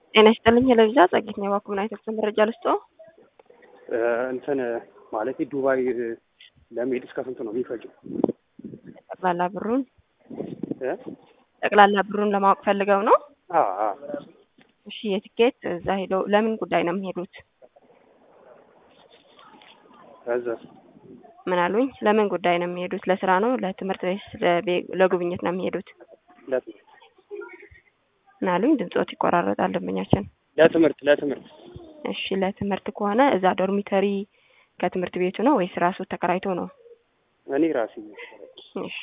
ጤና ይስጥልኝ ለብዛ ጸጊት ነው ባኩና የተፈጸመ መረጃ ልስጦ እንትን ማለት ዱባይ ለመሄድ እስከ ስንት ነው የሚፈጀው? ጠቅላላ ብሩን ለማወቅ ፈልገው ነው። አዎ እሺ የቲኬት እዛ ሄደው ለምን ጉዳይ ነው የሚሄዱት? ከዛ ምን አሉኝ? ለምን ጉዳይ ነው የሚሄዱት? ለስራ ነው፣ ለትምህርት ወይስ ለጉብኝት ነው የሚሄዱት? ለትምህርት። ምን አሉኝ? ድምጾት ይቆራረጣል ደንበኛችን። ለትምህርት። እሺ ለትምህርት ከሆነ እዛ ዶርሚተሪ ከትምህርት ቤቱ ነው ወይስ ራሱ ተከራይቶ ነው? እኔ ራሴ። እሺ